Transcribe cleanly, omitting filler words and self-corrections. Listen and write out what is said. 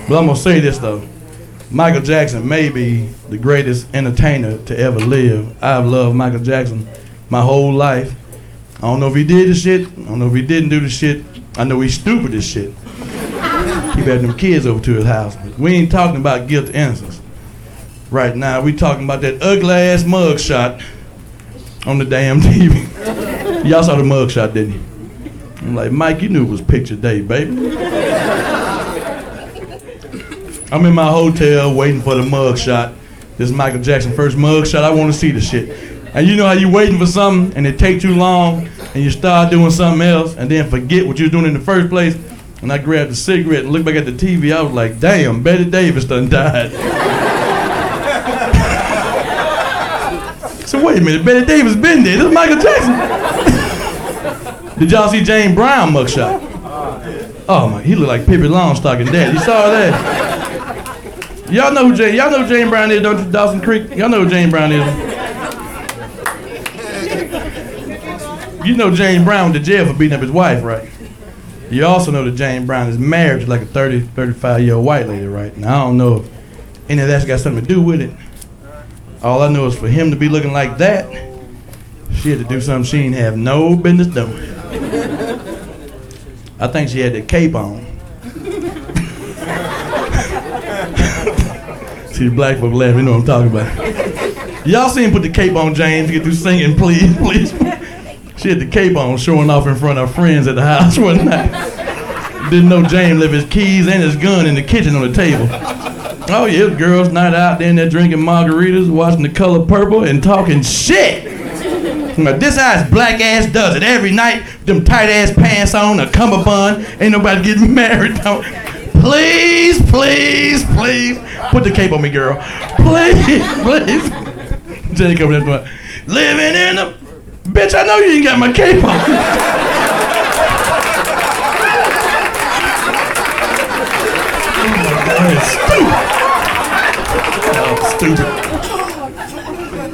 But I'm gonna say this though. Michael Jackson may be the greatest entertainer to ever live. I've loved Michael Jackson my whole life. I don't know if he did the shit. I don't know if he didn't do the shit. I know he's stupid as shit. Keep having them kids over to his house. But we ain't talking about guilt or innocence. Right now, we talking about that ugly ass mug shot on the damn TV. Y'all saw the mug shot, didn't you? I'm like, Mike, you knew it was picture day, baby. I'm in my hotel waiting for the mug shot. This is Michael Jackson first mug shot. I want to see the shit. And you know how you waiting for something and it take too long and you start doing something else and then forget what you was doing in the first place. And I grabbed a cigarette and looked back at the TV. I was like, damn, Betty Davis done died. So wait a minute, Betty Davis been there. This is Michael Jackson. Did y'all see James Brown mugshot? Oh my, he looked like Pippi Longstocking dead. You saw that? Y'all know who James Brown is, don't you, Dawson Creek? Y'all know who James Brown is. You know James Brown went to jail for beating up his wife, right? You also know that James Brown is married to like a 30, 35-year-old white lady, right? Now I don't know if any of that's got something to do with it. All I know is for him to be looking like that, she had to do something she ain't have no business doing. I think she had the cape on. See the black folk laughing, you know what I'm talking about. Y'all seen him put the cape on James to get through singing, please, please. She had the cape on, showing off in front of her friends at the house one night. Didn't know James left his keys and his gun in the kitchen on the table. Oh yeah, it was girls' night out there, and they're drinking margaritas, watching The Color Purple, and talking shit. Now, this how his black ass does it every night. Them tight ass pants on, a cummerbund. Ain't nobody getting married. Don't. Please, please, please, put the cape on me, girl. Please, please. Jenny coming in, living in the. Bitch, I know you ain't got my cape on. Oh my God, it's stupid. Oh, stupid.